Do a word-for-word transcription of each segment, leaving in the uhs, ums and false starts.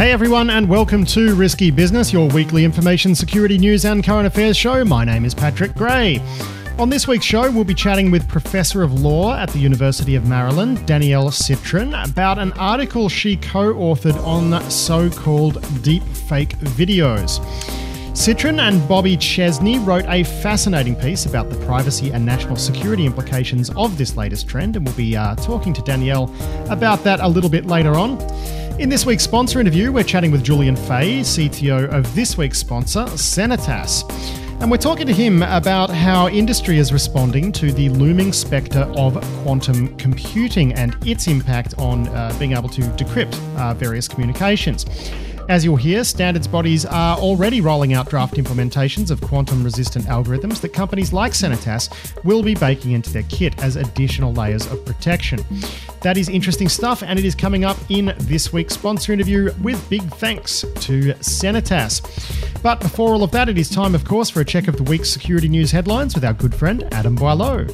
Hey everyone, and welcome to Risky Business, your weekly information security news and current affairs show. My name is Patrick Gray. On this week's show, we'll be chatting with Professor of Law at the University of Maryland, Danielle Citrin, about an article she co-authored on so-called deepfake videos. Citrin and Bobby Chesney wrote a fascinating piece about the privacy and national security implications of this latest trend, and we'll be uh, talking to Danielle about that a little bit later on. In this week's sponsor interview, we're chatting with Julian Fay, C T O of this week's sponsor, Sanitas. And we're talking to him about how industry is responding to the looming spectre of quantum computing and its impact on uh, being able to decrypt uh, various communications. As you'll hear, standards bodies are already rolling out draft implementations of quantum-resistant algorithms that companies like Sanitas will be baking into their kit as additional layers of protection. That is interesting stuff, and it is coming up in this week's sponsor interview with big thanks to Sanitas. But before all of that, it is time, of course, for a check of the week's security news headlines with our good friend Adam Boileau.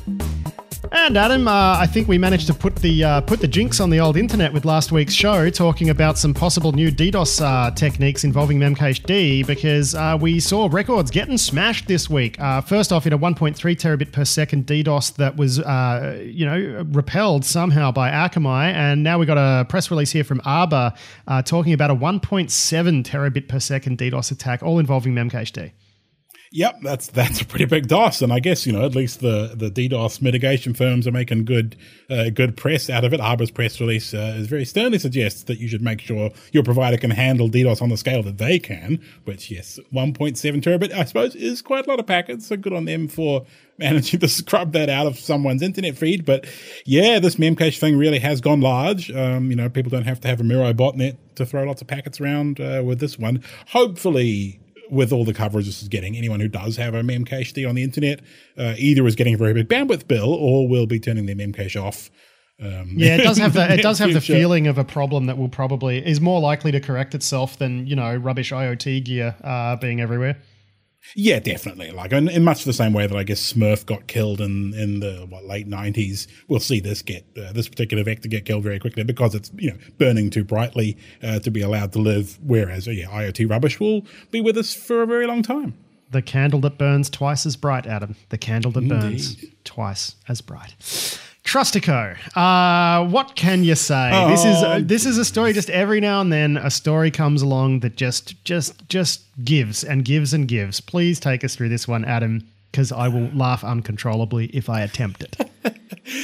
And Adam, uh, I think we managed to put the uh, put the jinx on the old internet with last week's show, talking about some possible new DDoS uh, techniques involving Memcached, because uh, we saw records getting smashed this week. Uh, first off, in a one point three terabit per second DDoS that was, uh, you know, repelled somehow by Akamai, and now we got a press release here from Arbor uh, talking about a one point seven terabit per second DDoS attack, all involving Memcached. Yep, that's that's a pretty big DOS, and I guess, you know, at least the, the DDoS mitigation firms are making good uh, good press out of it. Arbor's press release uh, is very sternly suggests that you should make sure your provider can handle DDoS on the scale that they can, which, yes, one point seven terabit, I suppose, is quite a lot of packets, so good on them for managing to scrub that out of someone's internet feed. But yeah, this Memcache thing really has gone large. Um, you know, people don't have to have a Miro botnet to throw lots of packets around uh, with this one. Hopefully, with all the coverage this is getting, anyone who does have a Memcached on the internet uh, either is getting a very big bandwidth bill or will be turning their Memcache off. Um, yeah, it does have the it does have the feeling of a problem that will probably is more likely to correct itself than, you know, rubbish IoT gear uh, being everywhere. Yeah, definitely. Like in, in much the same way that I guess Smurf got killed in in the what, late nineties, we'll see this get uh, this particular vector get killed very quickly because it's, you know, burning too brightly uh, to be allowed to live. Whereas uh, yeah, IoT rubbish will be with us for a very long time. The candle that burns twice as bright, Adam. The candle that Indeed. burns twice as bright. Trustico, uh, what can you say? Oh, this is uh, this is a story. Just every now and then, a story comes along that just just just gives and gives and gives. Please take us through this one, Adam, because I will laugh uncontrollably if I attempt it.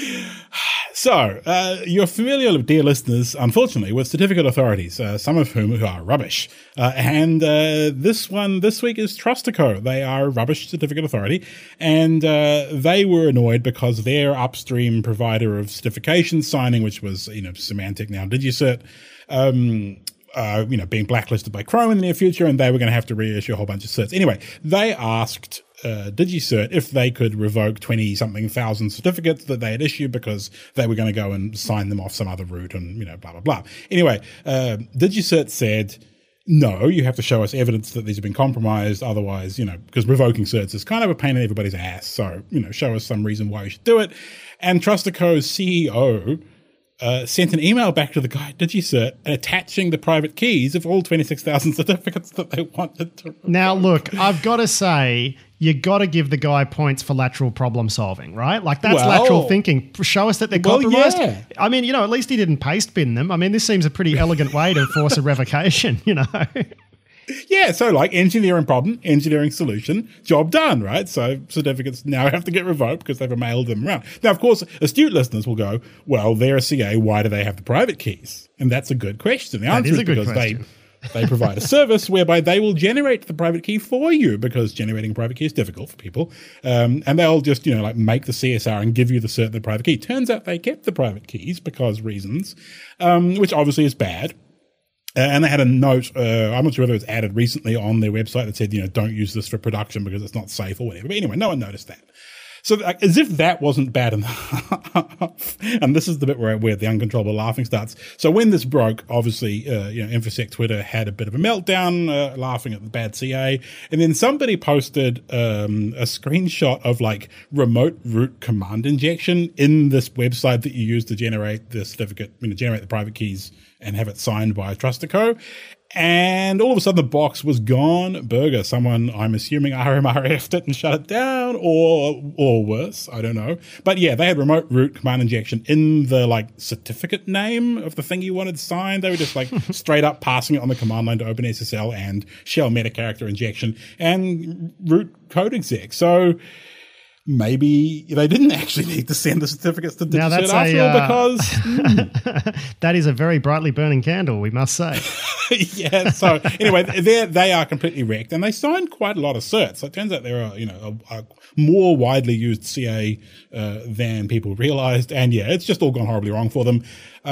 So, uh, you're familiar, dear listeners, unfortunately, with certificate authorities, uh, some of whom are rubbish. Uh, and uh, this one this week is Trustico. They are a rubbish certificate authority, and uh, they were annoyed because their upstream provider of certification signing, which was, you know, Symantec, now DigiCert, um, uh, you know, being blacklisted by Chrome in the near future, and they were going to have to reissue a whole bunch of certs. Anyway, they asked Uh, DigiCert if they could revoke twenty-something thousand certificates that they had issued because they were going to go and sign them off some other route and, you know, blah, blah, blah. Anyway, uh, DigiCert said, no, you have to show us evidence that these have been compromised. Otherwise, you know, because revoking certs is kind of a pain in everybody's ass. So, you know, show us some reason why you should do it. And Trustico's C E O Uh, sent an email back to the guy, DigiCert, attaching the private keys of all twenty-six thousand certificates that they wanted to revoke. Now, look, I've got to say, you got to give the guy points for lateral problem solving, right? Like, that's well, lateral thinking. Show us that they're well, compromised. Yeah. I mean, you know, at least he didn't paste bin them. I mean, this seems a pretty elegant way to force a revocation, you know. Yeah, so like engineering problem, engineering solution, job done, right? So certificates now have to get revoked because they've mailed them around. Now, of course, astute listeners will go, well, they're a C A, why do they have the private keys? And that's a good question. The answer is is, a good because question. they they provide a service whereby they will generate the private key for you, because generating a private key is difficult for people. Um, and they'll just, you know, like make the C S R and give you the cert, the private key. Turns out they kept the private keys because reasons, um, which obviously is bad. Uh, and they had a note, uh, I'm not sure whether it was added recently on their website that said, you know, don't use this for production because it's not safe or whatever. But anyway, no one noticed that. So like, as if that wasn't bad enough. And this is the bit where, where the uncontrollable laughing starts. So when this broke, obviously, uh, you know, InfoSec Twitter had a bit of a meltdown, uh, laughing at the bad C A. And then somebody posted um, a screenshot of like remote root command injection in this website that you use to generate the certificate, you know, generate the private keys and have it signed by Trustico. And all of a sudden the box was gone. Burger, someone, I'm assuming R M R F'd it and shut it down, or or worse, I don't know. But yeah, they had remote root command injection in the like certificate name of the thing you wanted signed. They were just like straight up passing it on the command line to OpenSSL and shell meta character injection and root code exec. So maybe they didn't actually need to send the certificates to DigiCert after all, because mm. that is a very brightly burning candle, we must say. Yeah. So anyway, they they are completely wrecked, and they signed quite a lot of certs. So it turns out they're a, you know a, a more widely used C A uh, than people realized, and yeah, it's just all gone horribly wrong for them.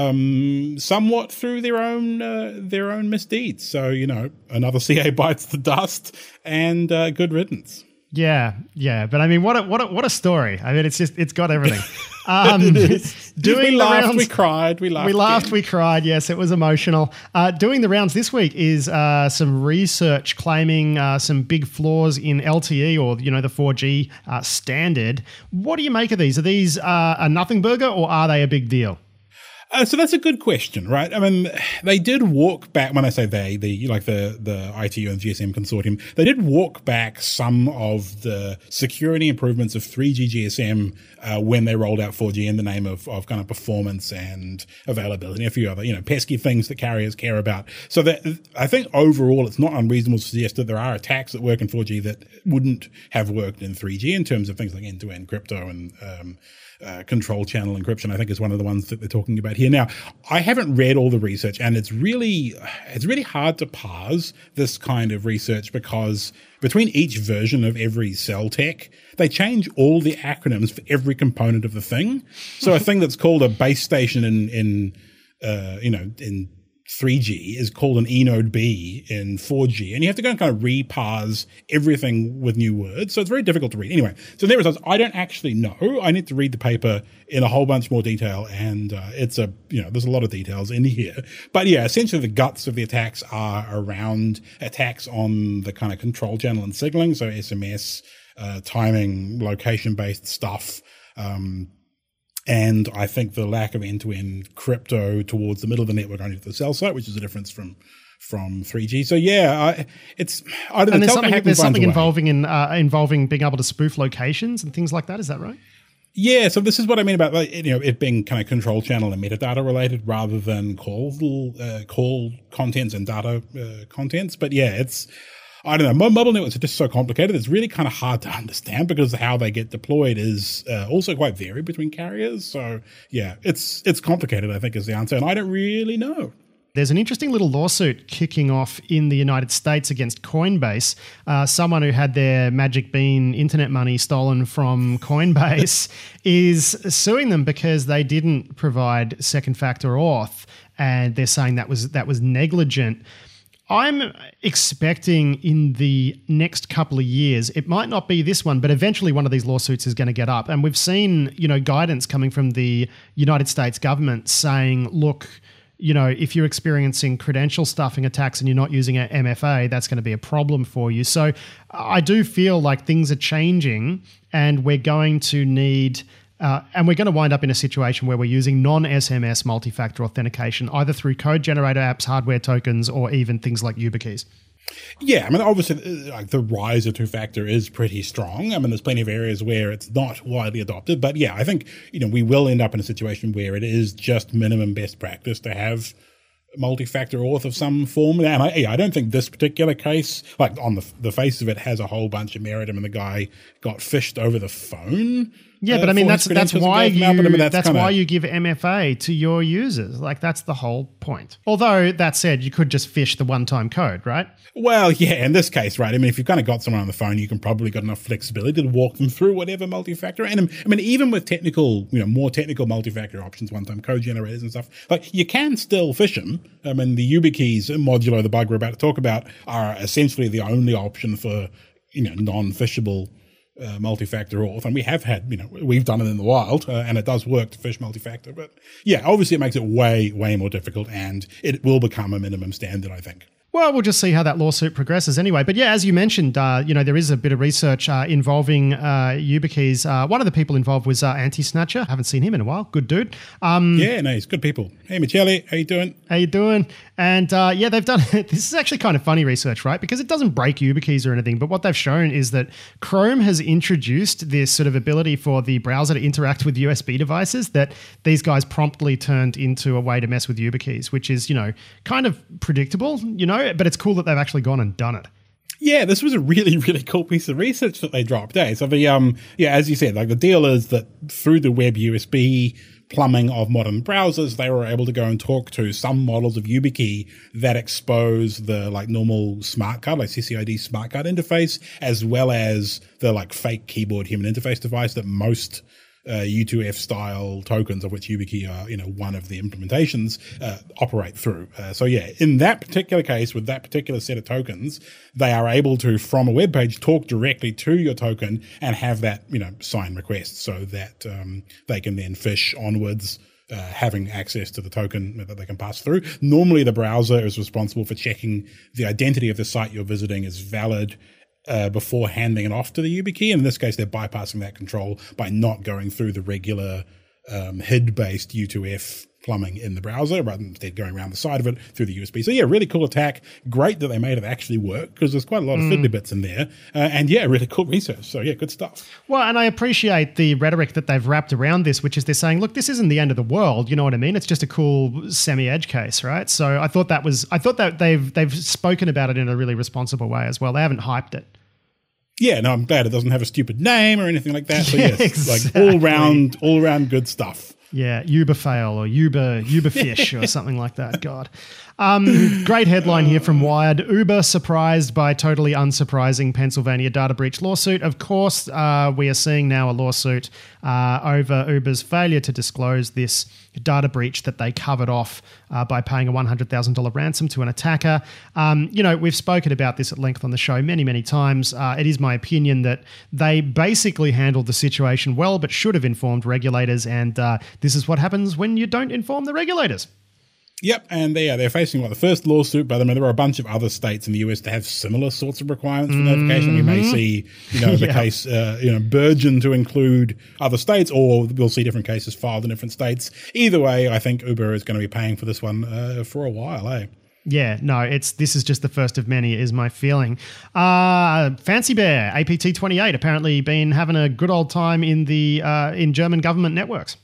Um, somewhat through their own uh, their own misdeeds. So you know, another C A bites the dust, and uh, good riddance. Yeah, yeah, but I mean, what a what a what a story! I mean, it's just it's got everything. Um, doing we laughed, rounds, we cried, we laughed, we laughed, again. we cried. Yes, it was emotional. Uh, doing the rounds this week is uh, some research claiming uh, some big flaws in L T E, or you know the four G uh, standard. What do you make of these? Are these uh, a nothing burger, or are they a big deal? Uh, so that's a good question, right? I mean, they did walk back, when I say they, the like the, the I T U and G S M consortium, they did walk back some of the security improvements of three G G S M uh, when they rolled out four G in the name of, of kind of performance and availability and a few other, you know, pesky things that carriers care about. So that I think overall it's not unreasonable to suggest that there are attacks that work in four G that wouldn't have worked in three G in terms of things like end-to-end crypto and um Uh, control channel encryption, I think, is one of the ones that they're talking about here. Now, I haven't read all the research, and it's really, it's really hard to parse this kind of research because between each version of every cell tech, they change all the acronyms for every component of the thing. So a thing that's called a base station in, in, uh, you know, in three G is called an eNode B in four G, and you have to go and kind of reparse everything with new words. So it's very difficult to read. Anyway, so the results, I don't actually know. I need to read the paper in a whole bunch more detail, and uh, it's a, you know, there's a lot of details in here. But yeah, essentially the guts of the attacks are around attacks on the kind of control channel and signaling, so S M S, uh, timing, location-based stuff, um, and I think the lack of end-to-end crypto towards the middle of the network only to the cell site, which is a difference from from three G. So yeah, I, it's I don't know. And there's something, there's something involving in uh, involving being able to spoof locations and things like that. Is that right? Yeah. So this is what I mean about, like, you know, it being kind of control channel and metadata related rather than call uh, call contents and data uh, contents. But yeah, it's. I don't know. Mobile networks are just so complicated. It's really kind of hard to understand because how they get deployed is uh, also quite varied between carriers. So yeah, it's it's complicated, I think, is the answer. And I don't really know. There's an interesting little lawsuit kicking off in the United States against Coinbase. Uh, someone who had their Magic Bean internet money stolen from Coinbase is suing them because they didn't provide second factor auth, and they're saying that was that was negligent. I'm expecting in the next couple of years, it might not be this one, but eventually one of these lawsuits is going to get up. And we've seen, you know, guidance coming from the United States government saying, look, you know, if you're experiencing credential stuffing attacks and you're not using an M F A, that's going to be a problem for you. So I do feel like things are changing, and we're going to need... Uh, and we're going to wind up in a situation where we're using non-S M S multi-factor authentication, either through code generator apps, hardware tokens, or even things like YubiKeys. Yeah, I mean, obviously, like, the rise of two-factor is pretty strong. I mean, there's plenty of areas where it's not widely adopted. But yeah, I think, you know, we will end up in a situation where it is just minimum best practice to have multi-factor auth of some form. And I, yeah, I don't think this particular case, like on the the face of it, has a whole bunch of merit. I mean, the guy got phished over the phone. Yeah, but uh, I mean that's that's why you I mean, that's, that's kinda, why you give M F A to your users. Like, that's the whole point. Although that said, you could just phish the one-time code, right? Well, yeah, in this case, right. I mean, if you've kind of got someone on the phone, you can probably got enough flexibility to walk them through whatever multi-factor. And I mean, even with technical, you know, more technical multi-factor options, one-time code generators and stuff, like, you can still phish them. I mean, the YubiKeys modulo, the bug we're about to talk about, are essentially the only option for, you know, non-phishable Uh, multi-factor auth, and we have had, you know, we've done it in the wild, uh, and it does work to phish multi-factor. But yeah, obviously it makes it way, way more difficult, and it will become a minimum standard, I think. Well, we'll just see how that lawsuit progresses anyway. But yeah, as you mentioned, uh, you know, there is a bit of research uh, involving uh, YubiKeys. Uh, one of the people involved was uh, Anti-Snatcher. Haven't seen him in a while. Good dude. Um, yeah, no, he's good people. Hey, Michele, how you doing? How you doing? And uh, yeah, they've done – this is actually kind of funny research, right? Because it doesn't break YubiKeys or anything. But what they've shown is that Chrome has introduced this sort of ability for the browser to interact with U S B devices that these guys promptly turned into a way to mess with YubiKeys, which is, you know, kind of predictable, you know, but it's cool that they've actually gone and done it. Yeah, this was a really, really cool piece of research that they dropped. Eh? So the um, yeah, as you said, like the deal is that through the web U S B plumbing of modern browsers, they were able to go and talk to some models of YubiKey that expose the like normal smart card, like C C I D smart card interface, as well as the like fake keyboard human interface device that most Uh, U two F style tokens, of which YubiKey are, you know, one of the implementations, uh, operate through. Uh, so yeah, in that particular case, with that particular set of tokens, they are able to, from a web page, talk directly to your token and have that, you know, sign request so that um, they can then fish onwards, uh, having access to the token that they can pass through. Normally, the browser is responsible for checking the identity of the site you're visiting is valid Uh, before handing it off to the YubiKey. And in this case, they're bypassing that control by not going through the regular um, H I D-based U two F plumbing in the browser, rather than instead going around the side of it through the U S B. So yeah, really cool attack. Great that they made it actually work, because there's quite a lot of mm. fiddly bits in there. Uh, and yeah, really cool research. So yeah, good stuff. Well, and I appreciate the rhetoric that they've wrapped around this, which is they're saying, look, this isn't the end of the world. You know what I mean? It's just a cool semi-edge case, right? So I thought that was, I thought that they've, they've spoken about it in a really responsible way as well. They haven't hyped it. Yeah, no, I'm glad it doesn't have a stupid name or anything like that. So yeah, yes, exactly. like all round, all round good stuff. Yeah, Uber fail or Uber Uber fish or something like that. God. Um, great headline here from Wired. Uber surprised by totally unsurprising Pennsylvania data breach lawsuit. Of course, uh, we are seeing now a lawsuit uh, over Uber's failure to disclose this data breach that they covered off uh, by paying a one hundred thousand dollars ransom to an attacker. Um, you know, we've spoken about this at length on the show many, many times. Uh, it is my opinion that they basically handled the situation well, but should have informed regulators. And uh, this is what happens when you don't inform the regulators. Yep, and they are, they're facing what, the first lawsuit, but I mean, there are a bunch of other states in the U S that have similar sorts of requirements for mm-hmm. notification. We may see, you know, the yeah. case, uh, you know, burgeon to include other states, or we'll see different cases filed in different states. Either way, I think Uber is going to be paying for this one uh, for a while, eh? Yeah, no, it's this is just the first of many, is my feeling. Uh, Fancy Bear, A P T twenty-eight, apparently been having a good old time in the uh, in German government networks.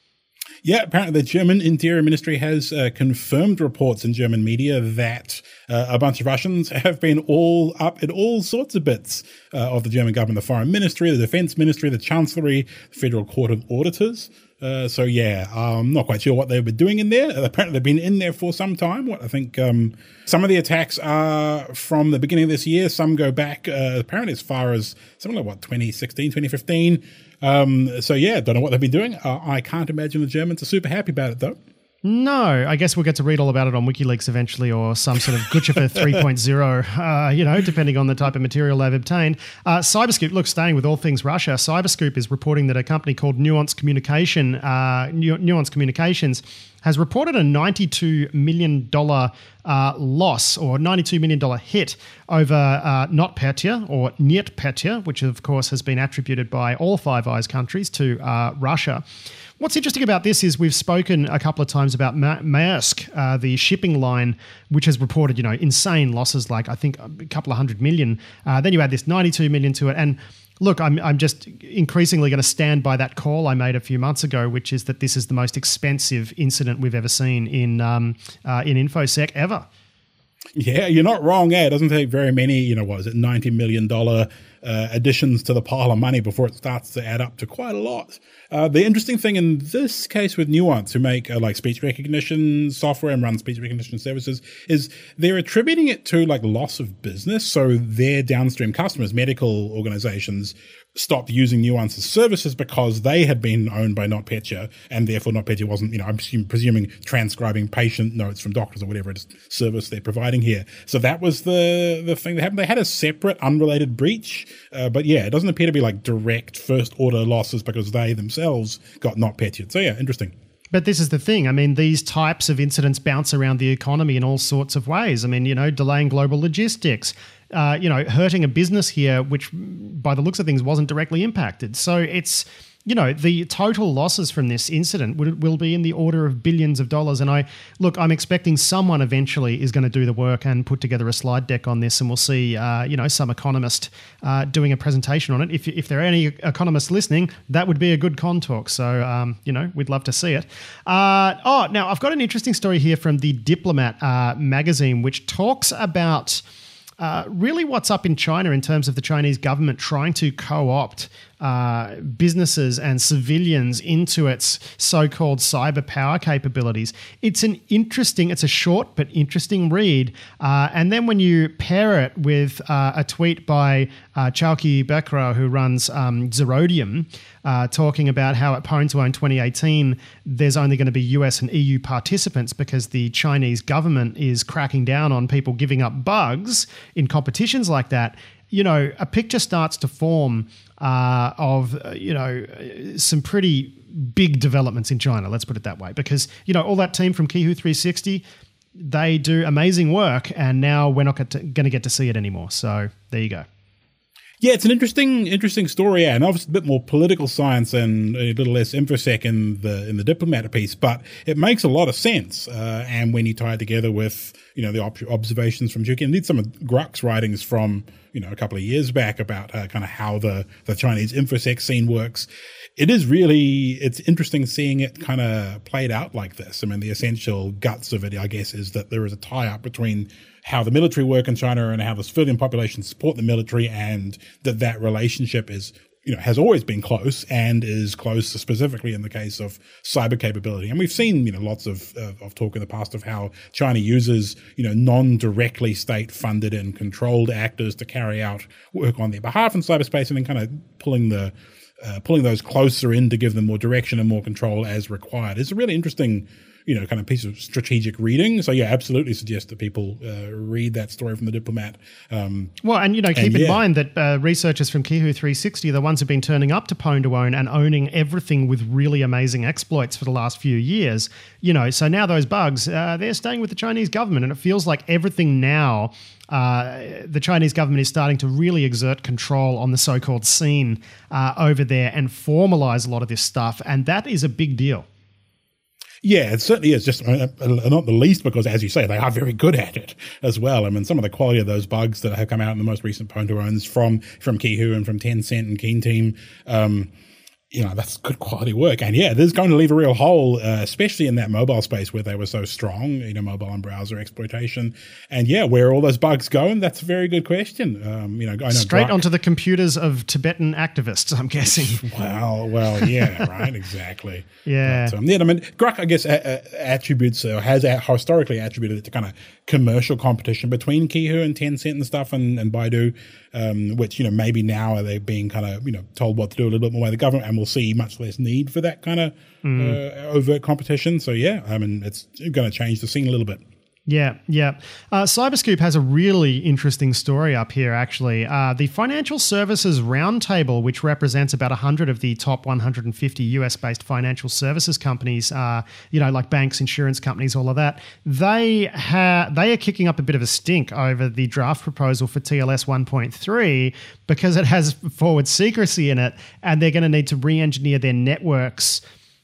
Yeah, apparently the German Interior Ministry has uh, confirmed reports in German media that uh, a bunch of Russians have been all up in all sorts of bits uh, of the German government, the Foreign Ministry, the Defense Ministry, the Chancellery, the Federal Court of Auditors. Uh, so yeah, I'm not quite sure what they were doing in there. Apparently they've been in there for some time. What I think um, some of the attacks are from the beginning of this year. Some go back uh, apparently as far as something like what, twenty sixteen, twenty fifteen. Um, so yeah, don't know what they've been doing. Uh, I can't imagine the Germans are super happy about it though. No, I guess we'll get to read all about it on WikiLeaks eventually, or some sort of Guccifer three point oh, uh, you know, depending on the type of material they've obtained. Uh, Cyberscoop, look, staying with all things Russia, Cyberscoop is reporting that a company called Nuance Communication, uh, Nu- Nuance Communications has reported a ninety-two million dollars uh, loss, or ninety-two million dollars hit over uh, NotPetya, or NietPetya, which of course has been attributed by all Five Eyes countries to uh, Russia. What's interesting about this is we've spoken a couple of times about Ma- Maersk, uh, the shipping line, which has reported, you know, insane losses, like I think a couple of hundred million. Uh, then you add this ninety-two million to it. And look, I'm I'm just increasingly going to stand by that call I made a few months ago, which is that this is the most expensive incident we've ever seen in um, uh, in InfoSec ever. Yeah, you're not wrong. Yeah, it doesn't take very many, you know, what is it, ninety million dollars uh, additions to the pile of money before it starts to add up to quite a lot. Uh, the interesting thing in this case with Nuance, who make uh, like speech recognition software and run speech recognition services, is they're attributing it to like loss of business. So their downstream customers, medical organizations, stopped using Nuance's services because they had been owned by NotPetya, and therefore NotPetya wasn't, you know, I'm presuming transcribing patient notes from doctors or whatever it is service they're providing here. So that was the the thing that happened. They had a separate, unrelated breach, uh, but yeah, it doesn't appear to be like direct first order losses because they themselves got NotPetya. So yeah, interesting. But this is the thing. I mean, these types of incidents bounce around the economy in all sorts of ways. I mean, you know, delaying global logistics, uh, you know, hurting a business here, which by the looks of things wasn't directly impacted. So it's, you know, the total losses from this incident will, will be in the order of billions of dollars. And I look, I'm expecting someone eventually is going to do the work and put together a slide deck on this, and we'll see, uh, you know, some economist uh, doing a presentation on it. If if there are any economists listening, that would be a good con talk. So, um, you know, we'd love to see it. Uh, oh, now I've got an interesting story here from The Diplomat uh, magazine, which talks about Uh, really what's up in China in terms of the Chinese government trying to co-opt uh, businesses and civilians into its so-called cyber power capabilities. It's an interesting, it's a short but interesting read. Uh, and then when you pair it with uh, a tweet by uh, Chowki Bekra, who runs um, Zerodium, uh, talking about how at Pwn to Own twenty eighteen, there's only going to be U S and E U participants because the Chinese government is cracking down on people giving up bugs in competitions like that. You know, a picture starts to form uh, of, uh, you know, some pretty big developments in China, let's put it that way. Because, you know, all that team from Qihoo three sixty, they do amazing work, and now we're not going to get to see it anymore. So there you go. Yeah, it's an interesting, interesting story, yeah, and obviously a bit more political science and a little less infosec in the in the Diplomat piece, but it makes a lot of sense. Uh, and when you tie it together with, you know, the ob- observations from Juki, and indeed some of Gruk's writings from, you know, a couple of years back about uh, kind of how the the Chinese infosec scene works, it is really, it's interesting seeing it kind of played out like this. I mean, the essential guts of it, I guess, is that there is a tie-up between how the military work in China and how the civilian population support the military, and that that relationship is, you know, has always been close and is close specifically in the case of cyber capability. And we've seen, you know, lots of, uh, of talk in the past of how China uses, you know, non-directly state-funded and controlled actors to carry out work on their behalf in cyberspace, and then kind of pulling the Uh, pulling those closer in to give them more direction and more control as required. It's a really interesting, you know, kind of piece of strategic reading. So yeah, absolutely suggest that people uh, read that story from The Diplomat. Um, well, and, you know, keep and, in yeah. mind that uh, researchers from Qihoo three sixty are the ones who've been turning up to Pwn to Own and owning everything with really amazing exploits for the last few years. You know, so now those bugs, uh, they're staying with the Chinese government, and it feels like everything now, Uh, the Chinese government is starting to really exert control on the so-called scene uh, over there and formalize a lot of this stuff. And that is a big deal. Yeah, it certainly is, just uh, uh, not the least because, as you say, they are very good at it as well. I mean, some of the quality of those bugs that have come out in the most recent Pwn to Owns from, from Qihoo and from Tencent and Keen Team, um, you know, that's good quality work. And yeah, this is going to leave a real hole, uh, especially in that mobile space where they were so strong, you know, mobile and browser exploitation. And yeah, where are all those bugs going? That's a very good question. Um, you know, I know Straight Grok, onto the computers of Tibetan activists, I'm guessing. Well, well, yeah, right, exactly. Yeah. But, um, yeah, I mean, Grok, I guess, a- a- attributes, or has a- historically attributed it to kind of commercial competition between Qihoo and Tencent and stuff, and, and Baidu, um, which, you know, maybe now are they being kind of, you know, told what to do a little bit more by the government, and we'll see much less need for that kind of mm. uh, overt competition. So yeah, I mean, it's going to change the scene a little bit. Yeah, yeah. Uh, Cyberscoop has a really interesting story up here, actually. Uh, the Financial Services Roundtable, which represents about one hundred of the top one hundred fifty U S-based financial services companies, uh, you know, like banks, insurance companies, all of that, they, ha- they are kicking up a bit of a stink over the draft proposal for T L S one point three because it has forward secrecy in it, and they're going to need to re-engineer their networks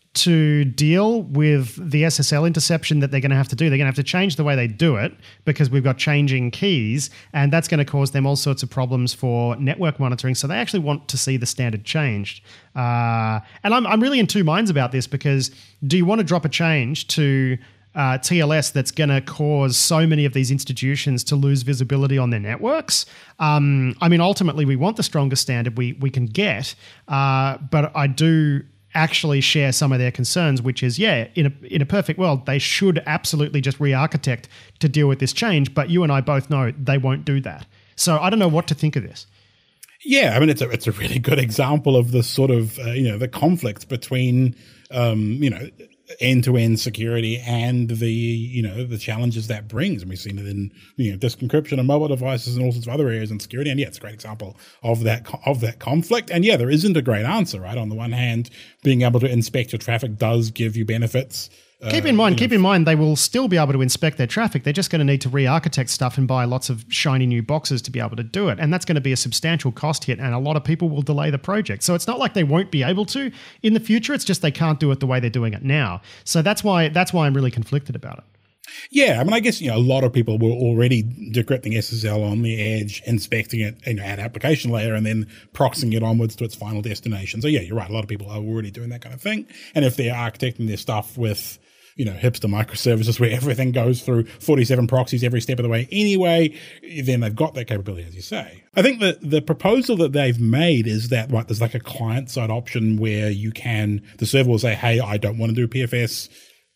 to deal with the S S L interception that they're going to have to do. They're going to have to change the way they do it because we've got changing keys, and that's going to cause them all sorts of problems for network monitoring. So they actually want to see the standard changed. Uh, and I'm, I'm really in two minds about this, because do you want to drop a change to uh, T L S that's going to cause so many of these institutions to lose visibility on their networks? Um, I mean, ultimately, we want the strongest standard we, we can get, uh, but I do actually share some of their concerns, which is, yeah, in a in a perfect world, they should absolutely just re-architect to deal with this change. But you and I both know they won't do that. So I don't know what to think of this. Yeah, I mean, it's a it's a really good example of the sort of uh, you know the conflict between um, you know end-to-end security and the, you know, the challenges that brings. And we've seen it in, you know, disk encryption and mobile devices and all sorts of other areas in security. And yeah, it's a great example of that, of that conflict. And yeah, there isn't a great answer, right? On the one hand, being able to inspect your traffic does give you benefits. Keep in mind, uh, keep know, in mind, they will still be able to inspect their traffic. They're just going to need to re-architect stuff and buy lots of shiny new boxes to be able to do it. And that's going to be a substantial cost hit, and a lot of people will delay the project. So it's not like they won't be able to in the future. It's just they can't do it the way they're doing it now. So that's why that's why I'm really conflicted about it. Yeah, I mean, I guess, you know, a lot of people were already decrypting S S L on the edge, inspecting it, you know, at application layer, and then proxying it onwards to its final destination. So yeah, you're right. A lot of people are already doing that kind of thing. And if they're architecting their stuff with, you know, hipster microservices where everything goes through forty-seven proxies every step of the way anyway, then they've got that capability, as you say. I think that the proposal that they've made is that, right, there's like a client-side option where you can, the server will say, hey, I don't want to do P F S.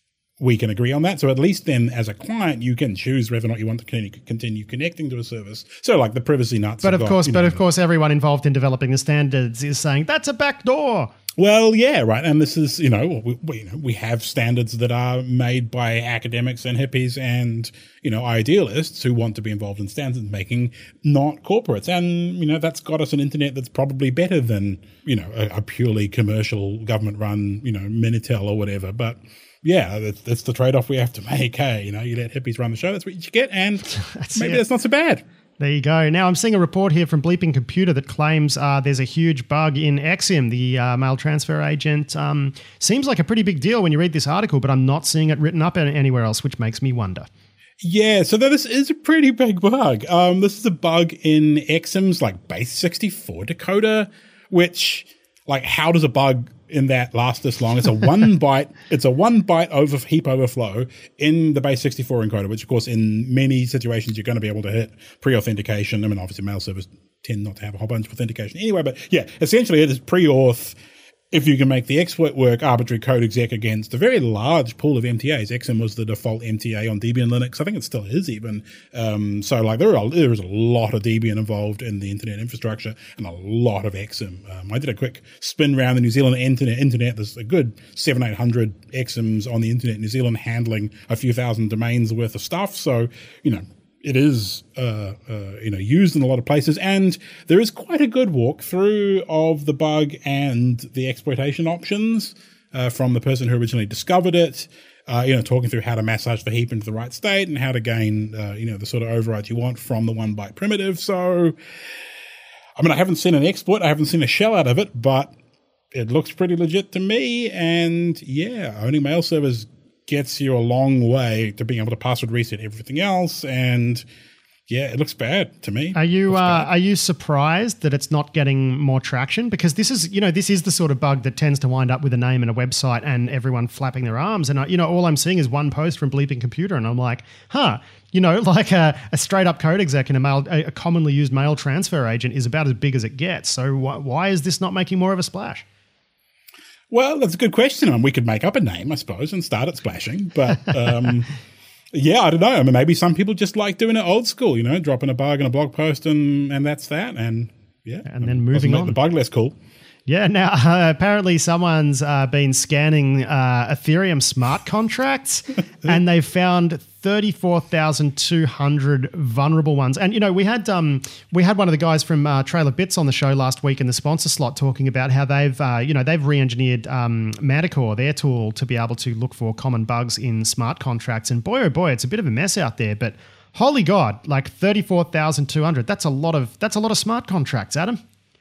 We can agree on that. So at least then as a client, you can choose whether or not you want to continue, continue connecting to a service. So like the privacy nuts. But of got, course, but know, of course, everyone involved in developing the standards is saying that's a backdoor. Well, yeah, right. And this is, you know, we, we, you know, we have standards that are made by academics and hippies and, you know, idealists who want to be involved in standards making, not corporates. And, you know, that's got us an internet that's probably better than, you know, a, a purely commercial government run, you know, Minitel or whatever. But yeah, that's, that's the trade-off we have to make. Hey, you know, you let hippies run the show, that's what you get. And that's maybe it. that's not so bad. There you go. Now, I'm seeing a report here from Bleeping Computer that claims uh, there's a huge bug in X I M, the uh, mail transfer agent. Um, seems like a pretty big deal when you read this article, but I'm not seeing it written up anywhere else, which makes me wonder. Yeah, so this is a pretty big bug. Um, this is a bug in X I M's like base sixty-four decoder, which, like, how does a bug in that last this long? It's a one byte. It's a one byte over heap overflow in the base sixty-four encoder, which of course in many situations you're going to be able to hit pre-authentication. I mean, obviously mail servers tend not to have a whole bunch of authentication anyway, but yeah, essentially it is pre-auth. If you can make the exploit work, arbitrary code exec against a very large pool of M T As. X I M was the default M T A on Debian Linux. I think it still is even. Um, so like there are there is a lot of Debian involved in the internet infrastructure and a lot of X I M. Um, I did a quick spin around the New Zealand internet. Internet there's a good seven eight hundred X I Ms on the internet in New Zealand handling a few thousand domains worth of stuff. So you know. It is, uh, uh, you know, used in a lot of places, and there is quite a good walkthrough of the bug and the exploitation options uh, from the person who originally discovered it. Uh, you know, talking through how to massage the heap into the right state and how to gain, uh, you know, the sort of overrides you want from the one byte primitive. So, I mean, I haven't seen an exploit, I haven't seen a shell out of it, but it looks pretty legit to me. And yeah, owning mail servers gets you a long way to being able to password reset everything else, and yeah, it looks bad to me. Are you uh, are you surprised that it's not getting more traction? Because this is, you know, this is the sort of bug that tends to wind up with a name and a website and everyone flapping their arms. And I, you know, all I'm seeing is one post from Bleeping Computer, and I'm like, huh, you know, like a, a straight up code exec in a mail, a, a commonly used mail transfer agent is about as big as it gets. So wh- why is this not making more of a splash? Well, that's a good question. I mean, we could make up a name, I suppose, and start it splashing. But um, yeah, I don't know. I mean, maybe some people just like doing it old school, you know, dropping a bug in a blog post and, and that's that. And yeah. And then moving on. The bug less cool. Yeah, now uh, apparently someone's uh, been scanning uh, Ethereum smart contracts and they've found thirty-four thousand two hundred vulnerable ones. And, you know, we had um, we had one of the guys from uh, Trailer Bits on the show last week in the sponsor slot talking about how they've, uh, you know, they've re-engineered um, Manticore, their tool, to be able to look for common bugs in smart contracts. And boy, oh boy, it's a bit of a mess out there. But holy God, like thirty-four thousand two hundred, that's a lot of that's a lot of smart contracts, Adam.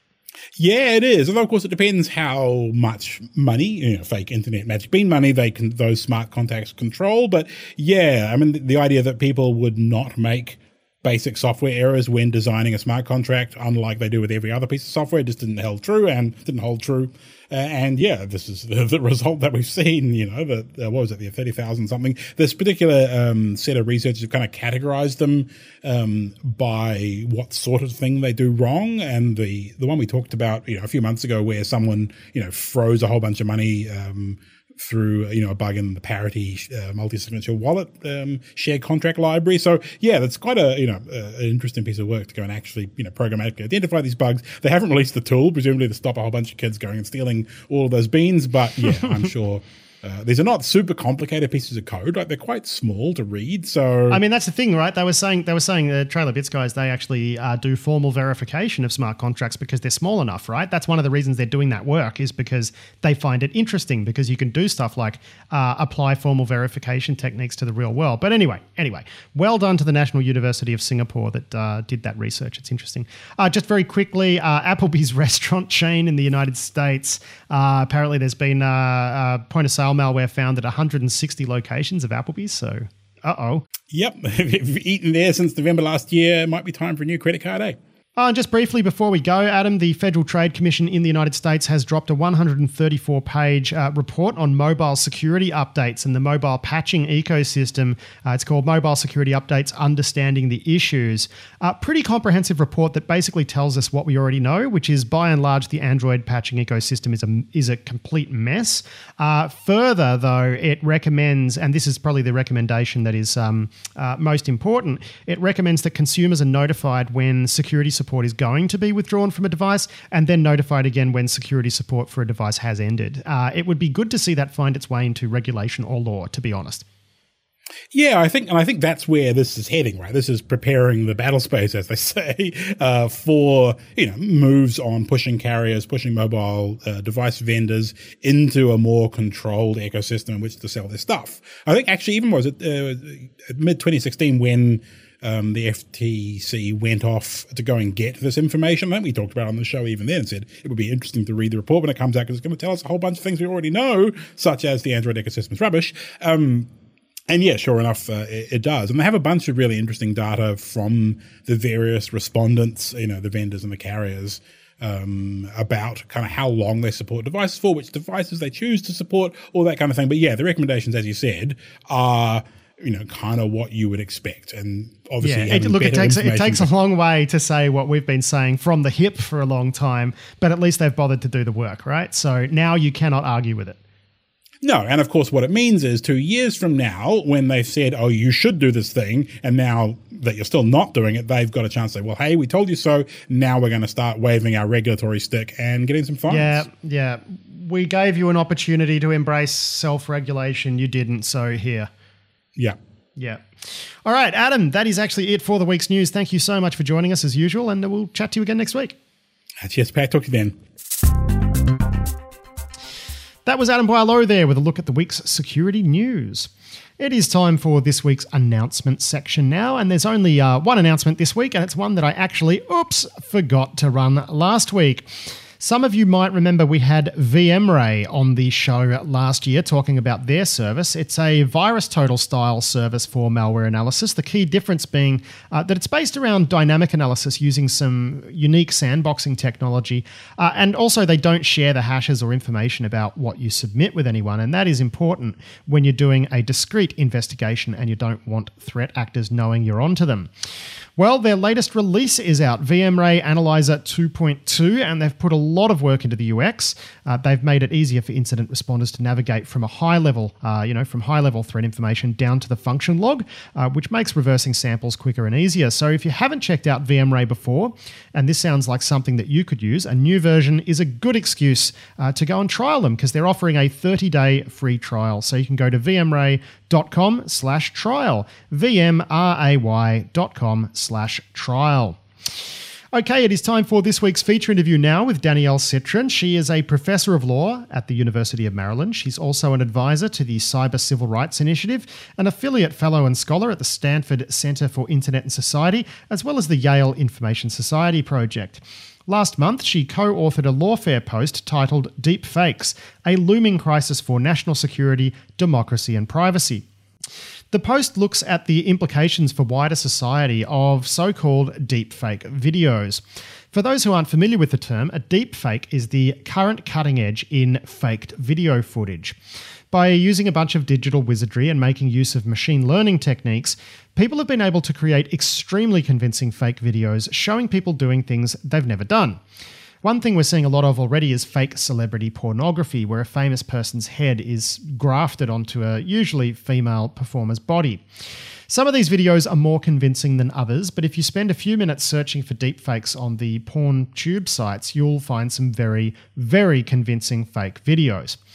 Yeah, it is. Although, of course, it depends how much money, you know, fake internet magic bean money, they can, those smart contacts control. But yeah, I mean, the, the idea that people would not make basic software errors when designing a smart contract, unlike they do with every other piece of software, just didn't hold true and didn't hold true. Uh, and yeah, this is the, the result that we've seen, you know, the, uh, what was it, the thirty thousand something. This particular um, set of researchers have kind of categorized them um, by what sort of thing they do wrong. And the, the one we talked about, you know, a few months ago where someone, you know, froze a whole bunch of money um, through, you know, a bug in the Parity uh, multi-signature wallet um, shared contract library. So yeah, that's quite a, you know, uh, an interesting piece of work to go and actually, you know, programmatically identify these bugs. They haven't released the tool, presumably to stop a whole bunch of kids going and stealing all of those beans. But yeah, I'm sure Uh, these are not super complicated pieces of code, like they're quite small to read. So I mean, that's the thing, right? They were saying they were saying the Trailer Bits guys, they actually uh, do formal verification of smart contracts because they're small enough, right? That's one of the reasons they're doing that work, is because they find it interesting, because you can do stuff like uh, apply formal verification techniques to the real world. But anyway, anyway, well done to the National University of Singapore that uh, did that research. It's interesting. Uh, just very quickly, uh, Applebee's restaurant chain in the United States. Uh, apparently, there's been uh, uh, point of sale malware found at one hundred sixty locations of Applebee's. So, uh-oh. Yep. If you've eaten there since November last year, it might be time for a new credit card, eh? Uh, just briefly before we go, Adam, the Federal Trade Commission in the United States has dropped a one hundred thirty-four page uh, report on mobile security updates and the mobile patching ecosystem. Uh, it's called Mobile Security Updates, Understanding the Issues. Uh, pretty comprehensive report that basically tells us what we already know, which is by and large the Android patching ecosystem is a, is a complete mess. Uh, further, though, it recommends, and this is probably the recommendation that is um, uh, most important, it recommends that consumers are notified when security support is going to be withdrawn from a device, and then notified again when security support for a device has ended. Uh, it would be good to see that find its way into regulation or law, to be honest. Yeah, I think, and I think that's where this is heading, right? This is preparing the battle space, as they say, uh, for, you know, moves on pushing carriers, pushing mobile uh, device vendors into a more controlled ecosystem in which to sell their stuff. I think actually even was it uh, mid twenty sixteen when Um, the F T C went off to go and get this information. I think we talked about it on the show even then and said it would be interesting to read the report when it comes out, because it's going to tell us a whole bunch of things we already know, such as the Android ecosystem is rubbish. Um, and yeah, sure enough, uh, it, it does. And they have a bunch of really interesting data from the various respondents, you know, the vendors and the carriers, um, about kind of how long they support devices for, which devices they choose to support, all that kind of thing. But yeah, the recommendations, as you said, are, you know, kind of what you would expect. And obviously, yeah, it, look, it takes it takes a long way to say what we've been saying from the hip for a long time, but at least they've bothered to do the work, right? So now you cannot argue with it. No, and of course, what it means is two years from now, when they've said, "Oh, you should do this thing," and now that you're still not doing it, they've got a chance to say, "Well, hey, we told you so. Now we're going to start waving our regulatory stick and getting some fines." Yeah, yeah. We gave you an opportunity to embrace self-regulation. You didn't, so here. Yeah. Yeah. All right, Adam, that is actually it for the week's news. Thank you so much for joining us as usual, and we'll chat to you again next week. Cheers, Pat. Talk to you then. That was Adam Boileau there with a look at the week's security news. It is time for this week's announcement section now, and there's only uh, one announcement this week, and it's one that I actually, oops, forgot to run last week. Some of you might remember we had VMray on the show last year talking about their service. It's a VirusTotal style service for malware analysis. The key difference being uh, that it's based around dynamic analysis using some unique sandboxing technology. Uh, and also they don't share the hashes or information about what you submit with anyone. And that is important when you're doing a discrete investigation and you don't want threat actors knowing you're onto them. Well, their latest release is out, VMray Analyzer two point two, and they've put a lot of work into the U X. Uh, they've made it easier for incident responders to navigate from a high level, uh, you know, from high level threat information down to the function log, uh, which makes reversing samples quicker and easier. So if you haven't checked out VMray before, and this sounds like something that you could use, a new version is a good excuse uh, to go and trial them, because they're offering a thirty day free trial. So you can go to vmray.com slash trial, vmray.com slash trial. Okay, it is time for this week's feature interview now with Danielle Citron. She is a professor of law at the University of Maryland. She's also an advisor to the Cyber Civil Rights Initiative, an affiliate fellow and scholar at the Stanford Center for Internet and Society, as well as the Yale Information Society Project. Last month, she co-authored a lawfare post titled Deep Fakes, a looming crisis for national security, democracy and privacy. The post looks at the implications for wider society of so-called deepfake videos. For those who aren't familiar with the term, a deepfake is the current cutting edge in faked video footage. By using a bunch of digital wizardry and making use of machine learning techniques, people have been able to create extremely convincing fake videos showing people doing things they've never done. One thing we're seeing a lot of already is fake celebrity pornography, where a famous person's head is grafted onto a usually female performer's body. Some of these videos are more convincing than others, but if you spend a few minutes searching for deepfakes on the PornTube sites, you'll find some very, very convincing fake videos.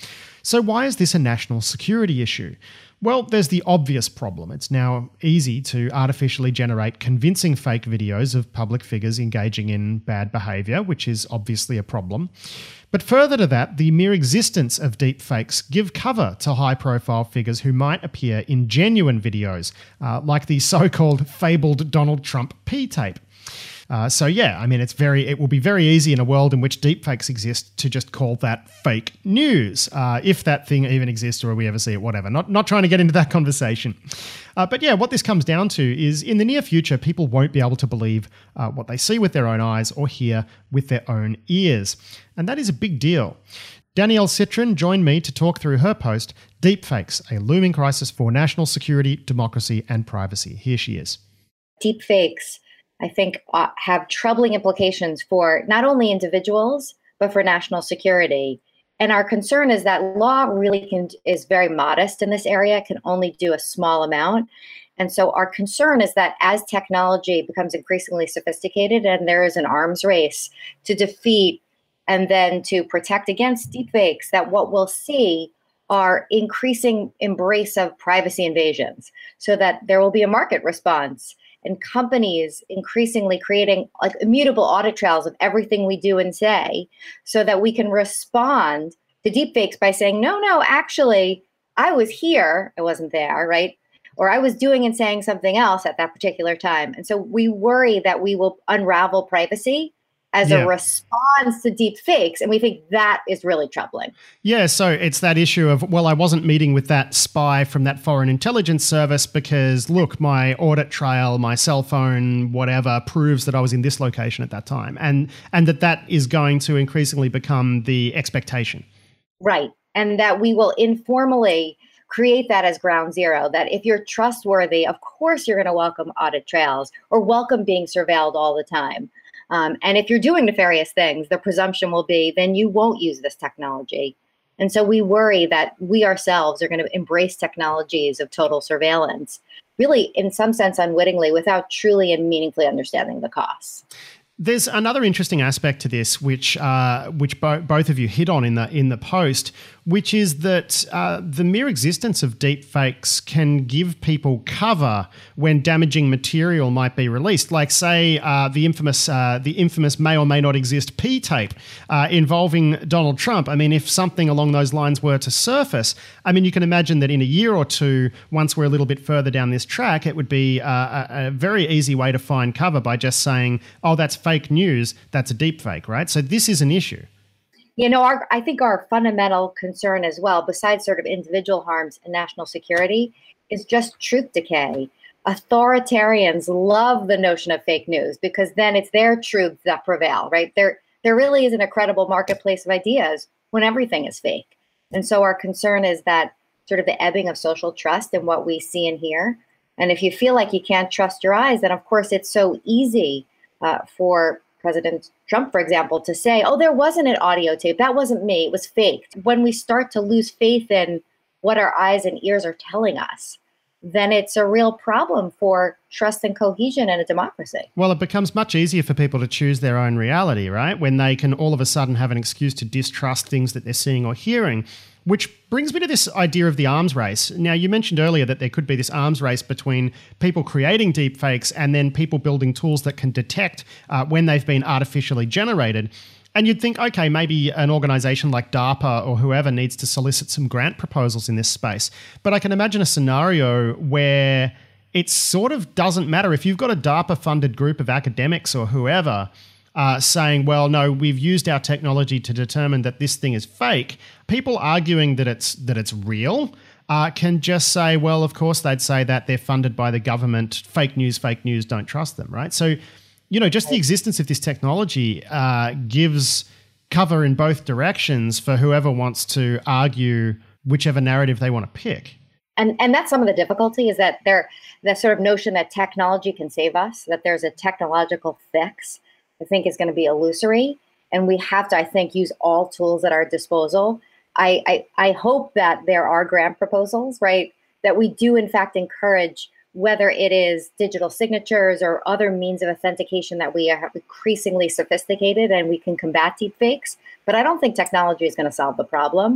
So why is this a national security issue? Well, there's the obvious problem. It's now easy to artificially generate convincing fake videos of public figures engaging in bad behaviour, which is obviously a problem. But further to that, the mere existence of deepfakes give cover to high-profile figures who might appear in genuine videos, uh, like the so-called fabled Donald Trump P-tape. Uh, so yeah, I mean, it's very. It will be very easy in a world in which deepfakes exist to just call that fake news, uh, if that thing even exists or we ever see it. Whatever. Not not trying to get into that conversation. Uh, but yeah, what this comes down to is in the near future, people won't be able to believe uh, what they see with their own eyes or hear with their own ears, and that is a big deal. Danielle Citron joined me to talk through her post, Deepfakes, a looming crisis for national security, democracy, and privacy. Here she is. Deepfakes, I think, uh, have troubling implications for not only individuals, but for national security. And our concern is that law really can, is very modest in this area, can only do a small amount. And so our concern is that as technology becomes increasingly sophisticated and there is an arms race to defeat and then to protect against deepfakes, that what we'll see are increasing embrace of privacy invasions, so that there will be a market response and companies increasingly creating like immutable audit trails of everything we do and say, so that we can respond to deepfakes by saying, no, no, actually, I was here, I wasn't there, right? Or I was doing and saying something else at that particular time. And so we worry that we will unravel privacy as yeah. a response to deep fakes. And we think that is really troubling. Yeah, so it's that issue of, well, I wasn't meeting with that spy from that foreign intelligence service because, look, my audit trail, my cell phone, whatever, proves that I was in this location at that time. And, and that that is going to increasingly become the expectation. Right. And that we will informally create that as ground zero, that if you're trustworthy, of course you're going to welcome audit trails or welcome being surveilled all the time. Um, and if you're doing nefarious things, the presumption will be, then you won't use this technology. And so we worry that we ourselves are going to embrace technologies of total surveillance, really, in some sense, unwittingly, without truly and meaningfully understanding the costs. There's another interesting aspect to this, which uh, which bo- both of you hit on in the in the post, which is that uh, the mere existence of deep fakes can give people cover when damaging material might be released. Like, say, uh, the infamous uh, the infamous may or may not exist P-tape uh, involving Donald Trump. I mean, if something along those lines were to surface, I mean, you can imagine that in a year or two, once we're a little bit further down this track, it would be uh, a, a very easy way to find cover by just saying, oh, that's fake news, that's a deep fake, right? So this is an issue. You know, our, I think our fundamental concern as well, besides sort of individual harms and national security, is just truth decay. Authoritarians love the notion of fake news because then it's their truths that prevail, right? There, there really isn't a credible marketplace of ideas when everything is fake. And so our concern is that sort of the ebbing of social trust in what we see and hear. And if you feel like you can't trust your eyes, then of course it's so easy Uh, for President Trump, for example, to say, oh, there wasn't an audio tape. That wasn't me. It was faked. When we start to lose faith in what our eyes and ears are telling us, then it's a real problem for trust and cohesion in a democracy. Well, it becomes much easier for people to choose their own reality, right? When they can all of a sudden have an excuse to distrust things that they're seeing or hearing. Which brings me to this idea of the arms race. Now, you mentioned earlier that there could be this arms race between people creating deepfakes and then people building tools that can detect uh, when they've been artificially generated. And you'd think, okay, maybe an organization like DARPA or whoever needs to solicit some grant proposals in this space. But I can imagine a scenario where it sort of doesn't matter. If you've got a DARPA-funded group of academics or whoever Uh, saying, well, no, we've used our technology to determine that this thing is fake, people arguing that it's that it's real uh, can just say, well, of course they'd say that they're funded by the government. Fake news, fake news, don't trust them, right? So, you know, just the existence of this technology uh, gives cover in both directions for whoever wants to argue whichever narrative they want to pick. And and that's some of the difficulty is that there, the sort of notion that technology can save us, that there's a technological fix, I think is going to be illusory. And we have to, I think, use all tools at our disposal. I, I, I hope that there are grant proposals, right, that we do, in fact, encourage, whether it is digital signatures or other means of authentication that we are increasingly sophisticated and we can combat deepfakes. But I don't think technology is going to solve the problem.